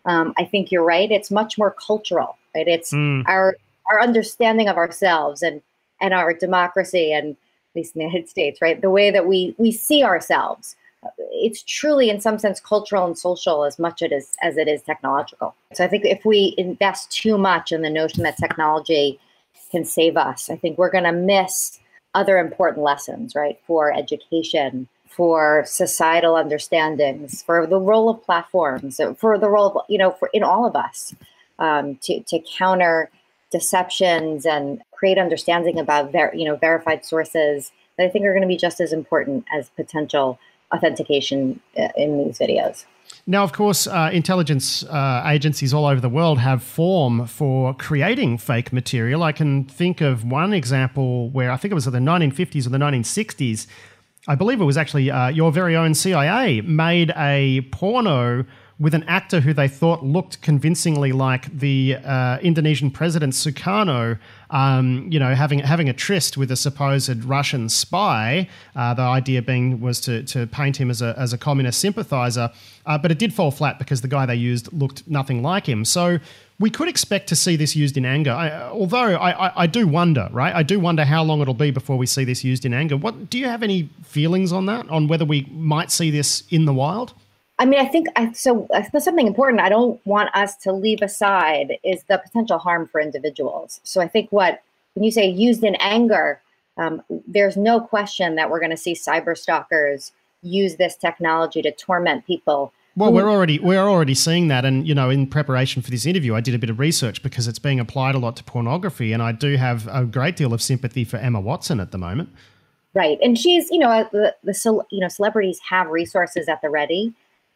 Um, I think you're right. It's much more cultural, right? It's mm. our our understanding of ourselves and and our democracy, and at least in the United States, right? The way that we we see ourselves. It's truly, in some sense, cultural and social as much it is, as it is technological. So I think if we invest too much in the notion that technology can save us, I think we're going to miss other important lessons, right? For education, for societal understandings, for the role of platforms, for the role of, you know, for in all of us um, to, to counter deceptions and create understanding about, ver- you know, verified sources that I think are going to be just as important as potential authentication in these videos. Now, of course, uh, intelligence uh, agencies all over the world have form for creating fake material. I can think of one example where I think it was in the nineteen fifties or the nineteen sixties. I believe it was actually uh, your very own C I A made a porno with an actor who they thought looked convincingly like the uh, Indonesian president Sukarno, um, you know, having having a tryst with a supposed Russian spy. Uh, the idea being was to to paint him as a as a communist sympathizer, uh, but it did fall flat because the guy they used looked nothing like him. So we could expect to see this used in anger. I, although I, I, I do wonder, right? I do wonder how long it'll be before we see this used in anger. What do you have any feelings on that? On whether we might see this in the wild? I mean, I think I, so. That's something important I don't want us to leave aside is the potential harm for individuals. So I think what when you say used in anger, um, there's no question that we're going to see cyber stalkers use this technology to torment people. Well, we're already we're already seeing that, and you know, in preparation for this interview, I did a bit of research because it's being applied a lot to pornography, and I do have a great deal of sympathy for Emma Watson at the moment. Right, and she's you know the the you know celebrities have resources at the ready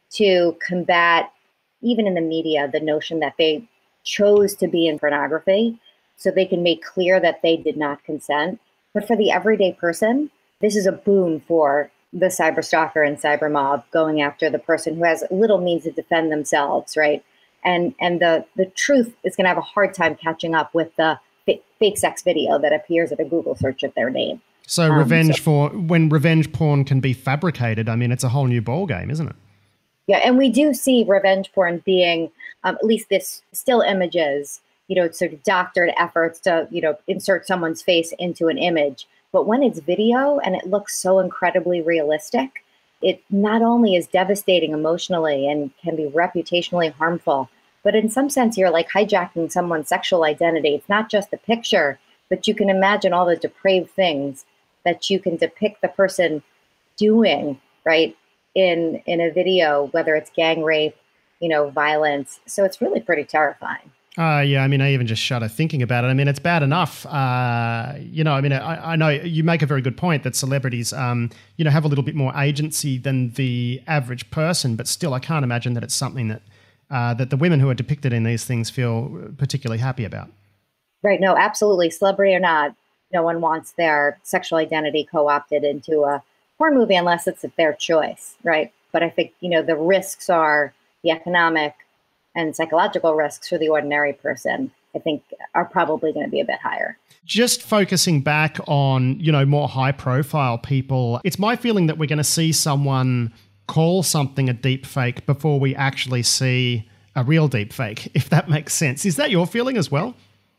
to combat, even in the media, the notion that they chose to be in pornography, so they can make clear that they did not consent. But for the everyday person, this is a boon for the cyber stalker and cyber mob going after the person who has little means to defend themselves, right? And and the, the truth is going to have a hard time catching up with the fake, fake sex video that appears at a Google search of their name. So um, revenge so, for when revenge porn can be fabricated, I mean, it's a whole new ballgame, isn't it? Yeah, and we do see revenge porn being, um, at least this still images, you know, sort of doctored efforts to, you know, insert someone's face into an image. But when it's video and it looks so incredibly realistic, it not only is devastating emotionally and can be reputationally harmful, but in some sense, you're like hijacking someone's sexual identity. It's not just the picture, but you can imagine all the depraved things that you can depict the person doing, right? in in a video, whether it's gang rape, you know, violence. So it's really pretty terrifying. Uh, yeah, I mean, I even just shudder thinking about it. I mean, it's bad enough. Uh, you know, I mean, I, I know you make a very good point that celebrities, um, you know, have a little bit more agency than the average person, but still, I can't imagine that it's something that uh, that the women who are depicted in these things feel particularly happy about. Right. No, absolutely. Celebrity or not, no one wants their sexual identity co-opted into a porn movie unless it's their choice, right? But I think, you know, the risks are the economic and psychological risks for the ordinary person, I think, are probably going to be a bit higher. Just focusing back on, you know, more high profile people, it's my feeling that we're going to see someone call something a deep fake before we actually see a real deep fake, if that makes sense. Is that your feeling as well?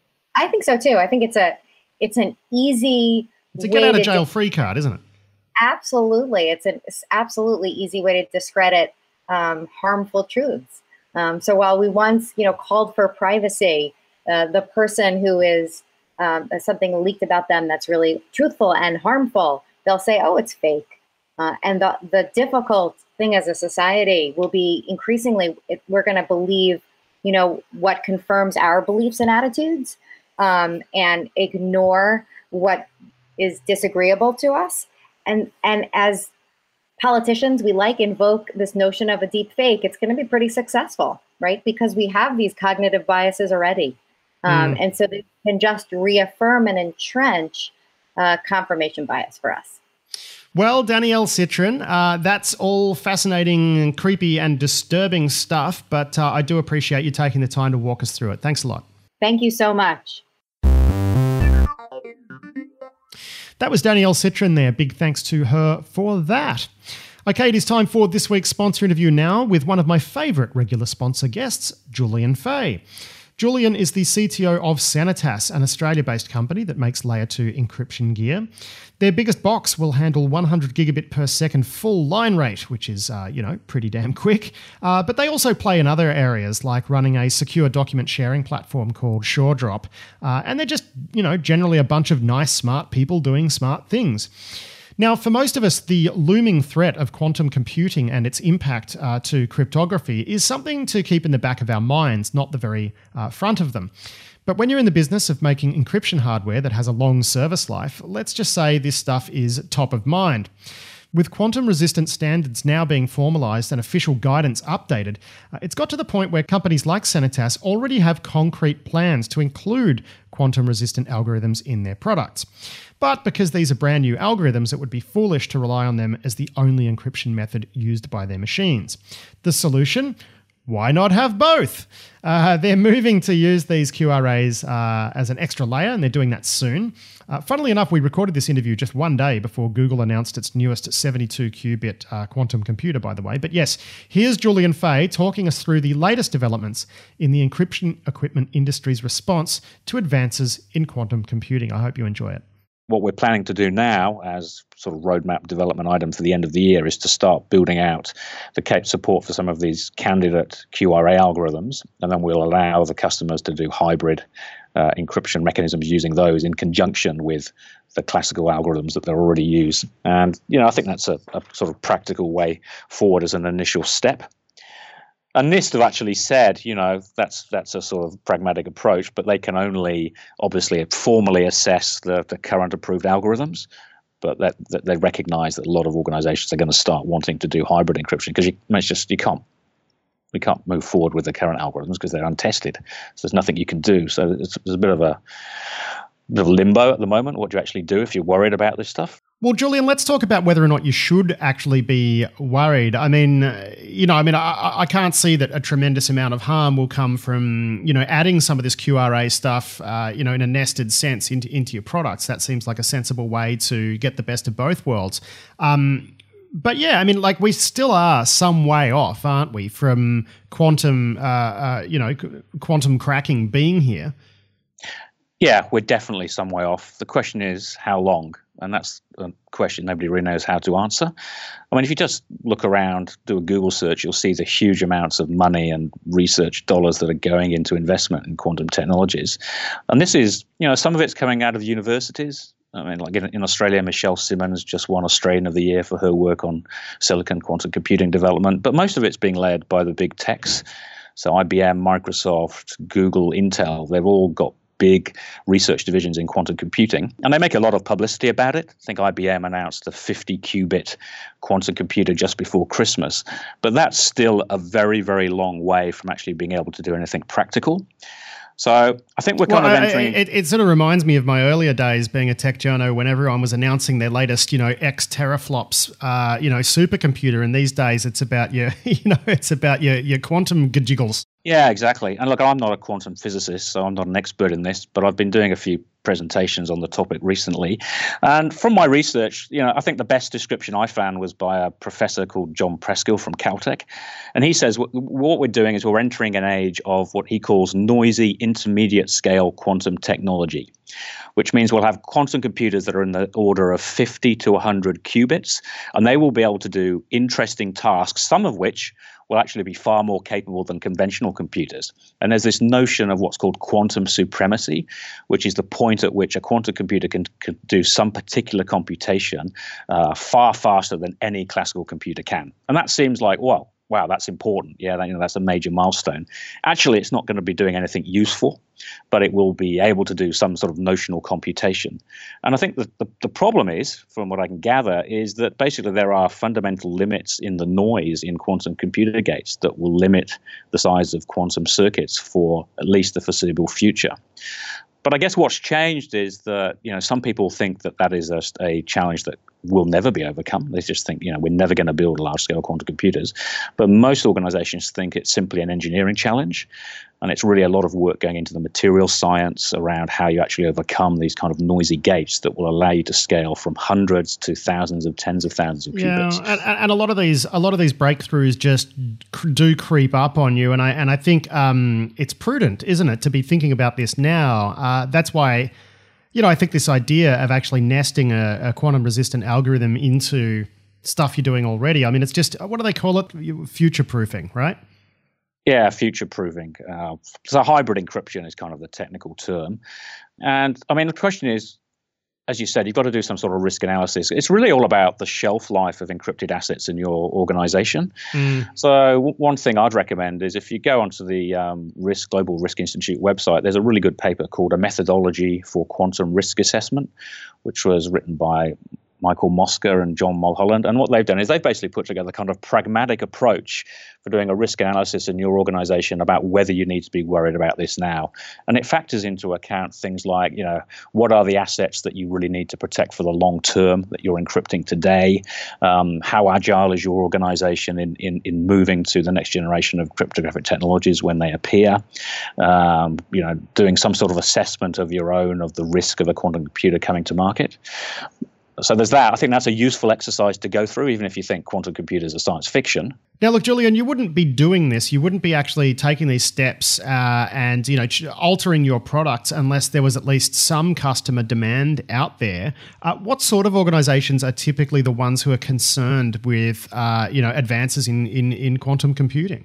I think so too. I think it's a it's an easy It's a get out of jail free card, isn't it? Absolutely. It's an absolutely easy way to discredit um, harmful truths. Um, so while we once, you know, called for privacy, uh, the person who is um, something leaked about them that's really truthful and harmful, they'll say, oh, it's fake. Uh, and the, the difficult thing as a society will be increasingly, if we're going to believe, you know, what confirms our beliefs and attitudes um, and ignore what is disagreeable to us. And and as politicians, we like invoke this notion of a deep fake. It's going to be pretty successful, right? Because we have these cognitive biases already. Um, mm. And so they can just reaffirm and entrench uh, confirmation bias for us. Well, Danielle Citrin, uh, that's all fascinating and creepy and disturbing stuff, but uh, I do appreciate you taking the time to walk us through it. Thanks a lot. Thank you so much. That was Danielle Citrin there. Big thanks to her for that. Okay, it is time for this week's sponsor interview now with one of my favourite regular sponsor guests, Julian Fay. Julian is the C T O of Sanitas, an Australia-based company that makes layer two encryption gear. Their biggest box will handle one hundred gigabit per second full line rate, which is, uh, you know, pretty damn quick. Uh, but they also play in other areas, like running a secure document sharing platform called SureDrop. Uh, and they're just, you know, generally a bunch of nice, smart people doing smart things. Now, for most of us, the looming threat of quantum computing and its impact uh, to cryptography is something to keep in the back of our minds, not the very uh, front of them. But when you're in the business of making encryption hardware that has a long service life, let's just say this stuff is top of mind. With quantum-resistant standards now being formalised and official guidance updated, uh, it's got to the point where companies like Sanitas already have concrete plans to include quantum-resistant algorithms in their products. But because these are brand new algorithms, it would be foolish to rely on them as the only encryption method used by their machines. The solution? Why not have both? Uh, they're moving to use these Q R As uh, as an extra layer, and they're doing that soon. Uh, funnily enough, we recorded this interview just one day before Google announced its newest seventy-two qubit uh, quantum computer, by the way. But yes, here's Julian Fay talking us through the latest developments in the encryption equipment industry's response to advances in quantum computing. I hope you enjoy it. What we're planning to do now as sort of roadmap development item for the end of the year is to start building out the cap support for some of these candidate Q R A algorithms, and then we'll allow the customers to do hybrid uh, encryption mechanisms using those in conjunction with the classical algorithms that they're already use. And, you know, I think that's a, a sort of practical way forward as an initial step. And NIST have actually said, you know, that's that's a sort of pragmatic approach, but they can only obviously formally assess the, the current approved algorithms. But that, that they recognize that a lot of organizations are going to start wanting to do hybrid encryption because you, it's just you can't we can't move forward with the current algorithms because they're untested. So there's nothing you can do. So it's, there's a bit of a bit of limbo at the moment. What do you actually do if you're worried about this stuff? Well, Julian, let's talk about whether or not you should actually be worried. I mean, you know, I mean, I, I can't see that a tremendous amount of harm will come from, you know, adding some of this Q R A stuff, uh, you know, in a nested sense into, into your products. That seems like a sensible way to get the best of both worlds. Um, but yeah, I mean, like we still are some way off, aren't we, from quantum, uh, uh, you know, quantum cracking being here? Yeah, we're definitely some way off. The question is how long? And that's a question nobody really knows how to answer. I mean, if you just look around, do a Google search, you'll see the huge amounts of money and research dollars that are going into investment in quantum technologies. And this is, you know, some of it's coming out of universities. I mean, like in, in Australia, Michelle Simmons just won Australian of the Year for her work on silicon quantum computing development. But most of it's being led by the big techs. So I B M, Microsoft, Google, Intel, they've all got big research divisions in quantum computing, and they make a lot of publicity about it. I think I B M announced a fifty qubit quantum computer just before Christmas, but that's still a very, very long way from actually being able to do anything practical. So I think we're kind well, of entering... It, it sort of reminds me of my earlier days being a tech journo when everyone was announcing their latest, you know, X teraflops, uh, you know, supercomputer. And these days it's about your, you know, it's about your, your quantum gajiggles. Yeah, exactly. And look, I'm not a quantum physicist, so I'm not an expert in this, but I've been doing a few presentations on the topic recently. And from my research, you know, I think the best description I found was by a professor called John Preskill from Caltech. And he says what, what we're doing is we're entering an age of what he calls noisy intermediate scale quantum technology, which means we'll have quantum computers that are in the order of fifty to one hundred qubits, and they will be able to do interesting tasks, some of which will actually be far more capable than conventional computers. And there's this notion of what's called quantum supremacy, which is the point at which a quantum computer can, can do some particular computation uh, far faster than any classical computer can. And that seems like, well, wow, that's important. Yeah, that, you know, that's a major milestone. Actually, it's not going to be doing anything useful, but it will be able to do some sort of notional computation. And I think that the, the problem is, from what I can gather, is that basically there are fundamental limits in the noise in quantum computer gates that will limit the size of quantum circuits for at least the foreseeable future. But I guess what's changed is that, you know, some people think that that is a, a challenge that will never be overcome. They just think, you know, we're never going to build large-scale quantum computers. But most organizations think it's simply an engineering challenge. And it's really a lot of work going into the material science around how you actually overcome these kind of noisy gates that will allow you to scale from hundreds to thousands of tens of thousands of qubits. Yeah, and, and a lot of these, a lot of these breakthroughs just do creep up on you. And I and I think um, it's prudent, isn't it, to be thinking about this now. Uh, that's why, you know, I think this idea of actually nesting a, a quantum-resistant algorithm into stuff you're doing already. I mean, it's just, what do they call it? Future-proofing, right? Yeah, future-proofing. Uh, so hybrid encryption is kind of the technical term. And I mean, the question is, as you said, you've got to do some sort of risk analysis. It's really all about the shelf life of encrypted assets in your organization. Mm. So w- one thing I'd recommend is if you go onto the um, Risk Global Risk Institute website, there's a really good paper called A Methodology for Quantum Risk Assessment, which was written by Michael Mosca and John Mulholland. And what they've done is they've basically put together a kind of pragmatic approach for doing a risk analysis in your organization about whether you need to be worried about this now. And it factors into account things like, you know, what are the assets that you really need to protect for the long term that you're encrypting today? Um, how agile is your organization in, in, in moving to the next generation of cryptographic technologies when they appear? Um, you know, doing some sort of assessment of your own of the risk of a quantum computer coming to market. So there's that. I think that's a useful exercise to go through, even if you think quantum computers are science fiction. Now, look, Julian, you wouldn't be doing this. You wouldn't be actually taking these steps uh, and, you know, ch- altering your products unless there was at least some customer demand out there. Uh, what sort of organizations are typically the ones who are concerned with, uh, you know, advances in, in, in quantum computing?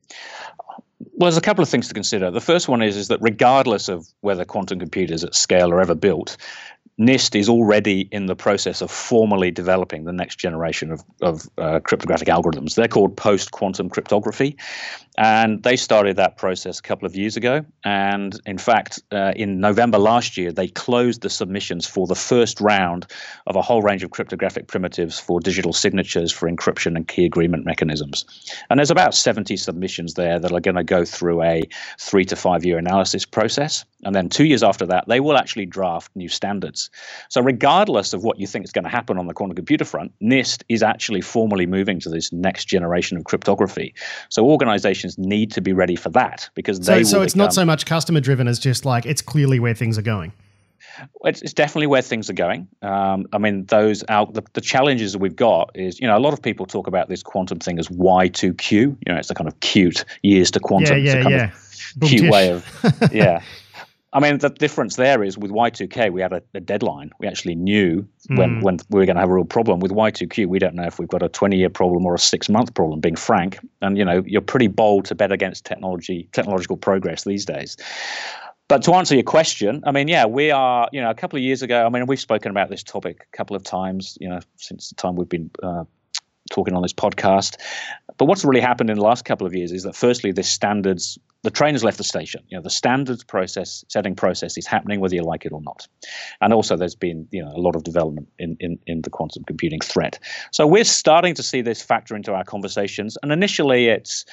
Well, there's a couple of things to consider. The first one is, is that regardless of whether quantum computers at scale are ever built, NIST is already in the process of formally developing the next generation of, of uh, cryptographic algorithms. They're called post-quantum cryptography, and they started that process a couple of years ago. And in fact, uh, in November last year, they closed the submissions for the first round of a whole range of cryptographic primitives for digital signatures for encryption and key agreement mechanisms. And there's about seventy submissions there that are going to go through a three to five year analysis process. And then two years after that, they will actually draft new standards. So regardless of what you think is going to happen on the quantum computer front, NIST is actually formally moving to this next generation of cryptography. So organizations need to be ready for that because they so, will So it's become, not so much customer driven as just like it's clearly where things are going. It's, it's definitely where things are going. Um, I mean, those out, the, the challenges that we've got is, you know, a lot of people talk about this quantum thing as Y two Q. You know, it's a kind of cute years to quantum. Yeah, yeah, it's a kind yeah. of cute way of, yeah. I mean, the difference there is with Y two K, we had a, a deadline. We actually knew when, mm. when we were going to have a real problem. With Y two Q, we don't know if we've got a twenty-year problem or a six-month problem, being frank. And, you know, you're pretty bold to bet against technology, technological progress these days. But to answer your question, I mean, yeah, we are, you know, a couple of years ago, I mean, we've spoken about this topic a couple of times, you know, since the time we've been uh, talking on this podcast. But what's really happened in the last couple of years is that firstly, this standards, the train has left the station. You know, the standards process, setting process is happening whether you like it or not. And also there's been, you know, a lot of development in, in, in the quantum computing threat. So we're starting to see this factor into our conversations. And initially it's,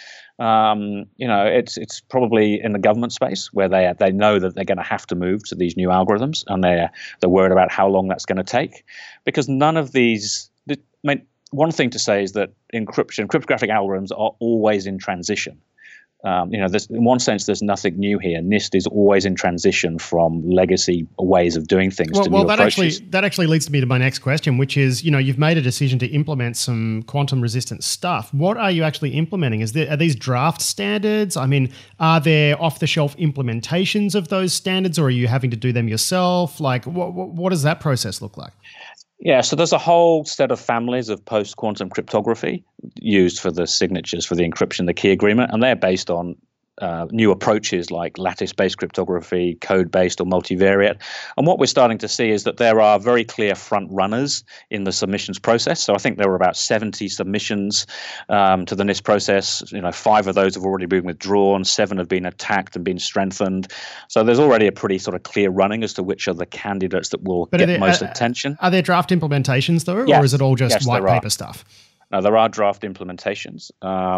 um, you know, it's it's probably in the government space where they they know that they're going to have to move to these new algorithms, and they're they're worried about how long that's going to take, because none of these, I mean, one thing to say is that encryption, cryptographic algorithms are always in transition. Um, you know, there's, in one sense, there's nothing new here. NIST is always in transition from legacy ways of doing things well, to well, new that approaches. actually that actually leads me to my next question, which is, you know, you've made a decision to implement some quantum-resistant stuff. What are you actually implementing? Is there are these draft standards? I mean, are there off-the-shelf implementations of those standards, or are you having to do them yourself? Like, what what, what does that process look like? Yeah, so there's a whole set of families of post-quantum cryptography used for the signatures, for the encryption, the key agreement, and they're based on uh, new approaches like lattice-based cryptography, code-based or multivariate. And what we're starting to see is that there are very clear front runners in the submissions process. So I think there were about seventy submissions um, to the NIST process. You know, five of those have already been withdrawn, seven have been attacked and been strengthened. So there's already a pretty sort of clear running as to which are the candidates that will but get there, most uh, attention. Are there draft implementations though, yes. or is it all just yes, white paper stuff? No, there are draft implementations. Um,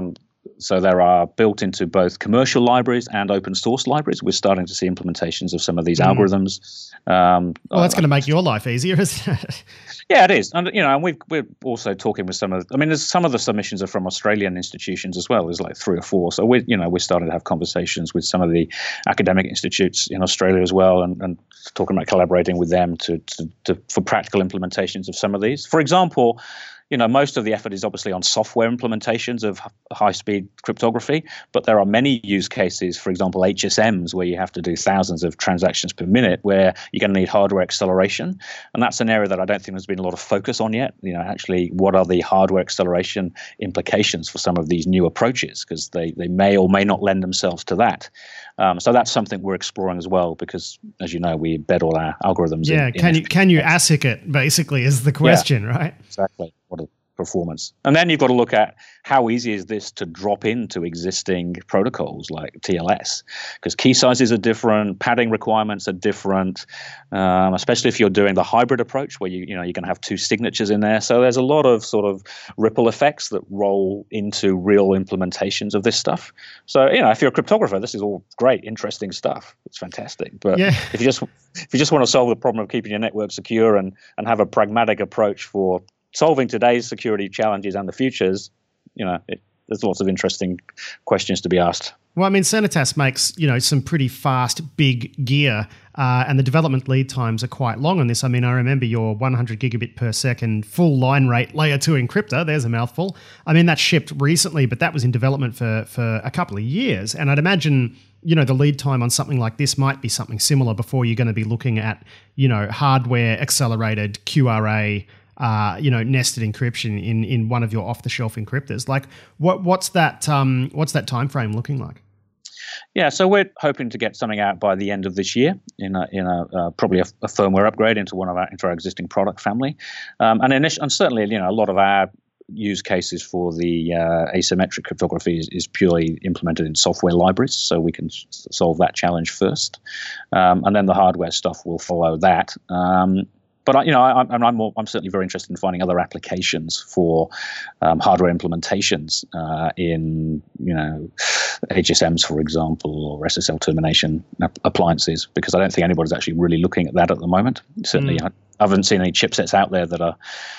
So there are built into both commercial libraries and open source libraries. We're starting to see implementations of some of these mm. algorithms. Um, well, that's uh, going to make your life easier, isn't it? Yeah, it is. And, you know, and we've, we're also talking with some of, I mean, there's some of the submissions are from Australian institutions as well. There's like three or four. So we're, you know, we're starting to have conversations with some of the academic institutes in Australia as well, and, and talking about collaborating with them to, to, to for practical implementations of some of these. For example, you know, most of the effort is obviously on software implementations of high-speed cryptography, but there are many use cases, for example, H S Ms, where you have to do thousands of transactions per minute, where you're going to need hardware acceleration. And that's an area that I don't think there's been a lot of focus on yet. You know, actually, what are the hardware acceleration implications for some of these new approaches? Because they, they may or may not lend themselves to that. Um, so that's something we're exploring as well, because, as you know, we embed all our algorithms. Yeah, in, can in you can you ASIC it, basically, is the question, yeah, right? Exactly. What a performance. And then you've got to look at how easy is this to drop into existing protocols like T L S, because key sizes are different, padding requirements are different, um, especially if you're doing the hybrid approach where you you know you're going to have two signatures in there. So there's a lot of sort of ripple effects that roll into real implementations of this stuff. So you know, if you're a cryptographer, this is all great, interesting stuff. It's fantastic. But yeah. if you just if you just want to solve the problem of keeping your network secure and and have a pragmatic approach for solving today's security challenges and the futures, you know, it, there's lots of interesting questions to be asked. Well, I mean, Sanitas makes, you know, some pretty fast, big gear, uh, and the development lead times are quite long on this. I mean, I remember your one hundred gigabit per second full line rate layer two encryptor. There's a mouthful. I mean, that shipped recently, but that was in development for, for a couple of years. And I'd imagine, you know, the lead time on something like this might be something similar before you're going to be looking at, you know, hardware accelerated Q R A, Uh, you know, nested encryption in, in one of your off-the-shelf encryptors. Like, what what's that um, what's that time frame looking like? Yeah, so we're hoping to get something out by the end of this year in a, in a uh, probably a, a firmware upgrade into one of our into our existing product family, um, and initially, and certainly, you know, a lot of our use cases for the uh, asymmetric cryptography is, is purely implemented in software libraries, so we can s- solve that challenge first, um, and then the hardware stuff will follow that. Um, But you know, I, I'm I'm, more, I'm certainly very interested in finding other applications for um, hardware implementations uh, in you know H S Ms, for example, or S S L termination ap- appliances, because I don't think anybody's actually really looking at that at the moment. Certainly, mm. I, I haven't seen any chipsets out there that are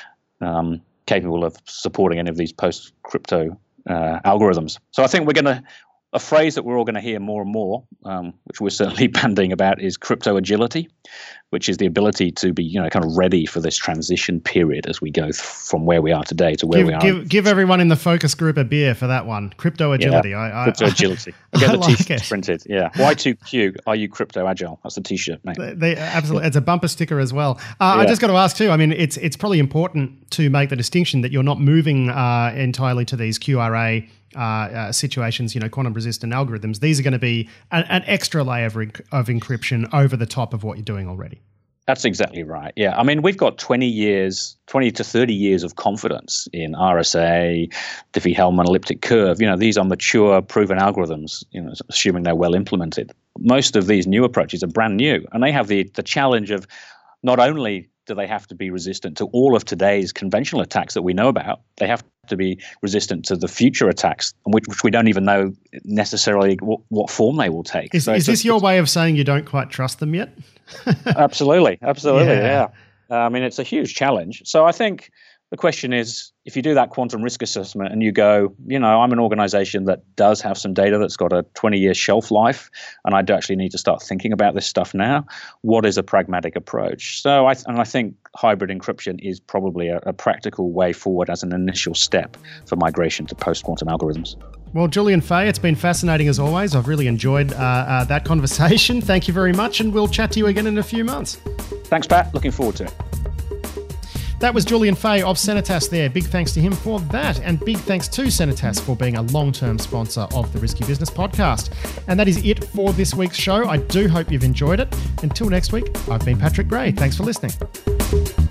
um, capable of supporting any of these post-crypto uh, algorithms. So I think we're going to. A phrase that we're all going to hear more and more, um, which we're certainly banding about, is crypto agility, which is the ability to be, you know, kind of ready for this transition period as we go th- from where we are today to where give, we are. Give, give everyone in the focus group a beer for that one. Crypto agility. Yeah, I, I, crypto agility. I get I the like t-shirt it. printed. Yeah. Y two Q, are you crypto agile? That's the t-shirt, mate. They, they, absolutely. It's a bumper sticker as well. Uh, yeah. I just got to ask too, I mean, it's it's probably important to make the distinction that you're not moving uh, entirely to these Q R A Uh, uh, situations, you know, quantum-resistant algorithms. These are going to be an, an extra layer of, enc- of encryption over the top of what you're doing already. That's exactly right. Yeah. I mean, we've got twenty years, twenty to thirty years of confidence in R S A, Diffie-Hellman elliptic curve. You know, these are mature, proven algorithms, you know, assuming they're well implemented. Most of these new approaches are brand new, and they have the the challenge of not only do they have to be resistant to all of today's conventional attacks that we know about, they have to be resistant to the future attacks, which, which we don't even know necessarily what, what form they will take. Is, so is this your way of saying you don't quite trust them yet? Absolutely. Absolutely. Yeah. Yeah. Uh, I mean, it's a huge challenge. So I think the question is, if you do that quantum risk assessment and you go, you know, I'm an organization that does have some data that's got a twenty-year shelf life, and I do actually need to start thinking about this stuff now, what is a pragmatic approach? So I th- and I think hybrid encryption is probably a, a practical way forward as an initial step for migration to post-quantum algorithms. Well, Julian Fay, it's been fascinating as always. I've really enjoyed uh, uh, that conversation. Thank you very much, and we'll chat to you again in a few months. Thanks, Pat. Looking forward to it. That was Julian Fay of Sanitas there. Big thanks to him for that. And big thanks to Sanitas for being a long-term sponsor of the Risky Business podcast. And that is it for this week's show. I do hope you've enjoyed it. Until next week, I've been Patrick Gray. Thanks for listening.